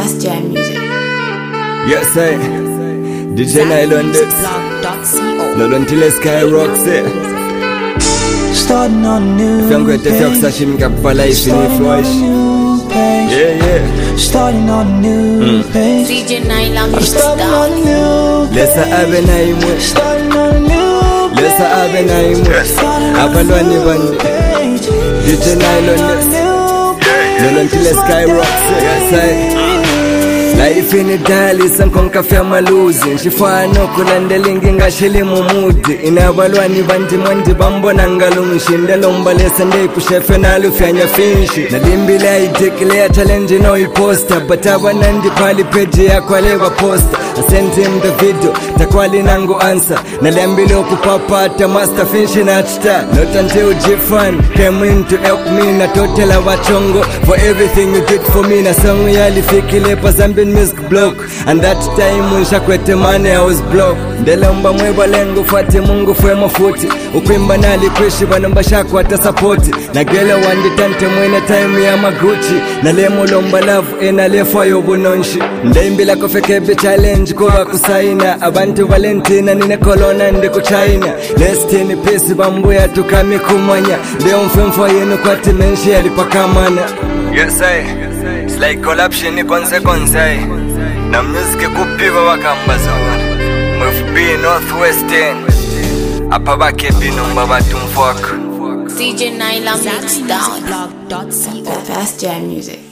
Fast Jam Music. Yes, I DJ Nylon this. Not until the sky rocks it. Starting on new If I'm going to talk sashimi cap for life in the flesh. Yeah. Starting on new page. DJ Nylon I'm starting on new Let's have a name. Starting on new Let's have a name. Abalwani bandi. page. DJ Nylon this. Not until the sky rocks it. Yes, I life in the dali sankonka fya maluzi nshifano kulandelingi ngashili mumudi inabalwani bandi mondi bambona ngalumshindelo mbalesa ndei kushefe nalu fyanya finshi nalimbila ideclare challenge no iposta bataba nandi pali page yako alewa posta I sent him the video takwali nangu answer naliambile okupapata master finshi na chita not until G-Fan came in to help me na totela wachongo for everything you did for me na songu yalifikile pa Zambian music block and that time unshakwete mane I was blocked ndelomba mweba lengo fati mungu fwe mafuti ukwimba nali kwishi banomba shako ata support na gela wandi tante mwene time ya maguchi na lemo lomba love ena lefa yobunonshi ndaimbila kofekebe challenge kwa kusaina abantu Valentina nine kolona ndiku China lest in peace bambuya tukami kumanya leo mfemfo yenu kwa timenshi yalipakamana. Yes, it's like collapsion konse na music kupiva wakambazana mfb northwestern apa bakebi nomba batumfuck DJ Nylon Mix Down. Fast Jam Music.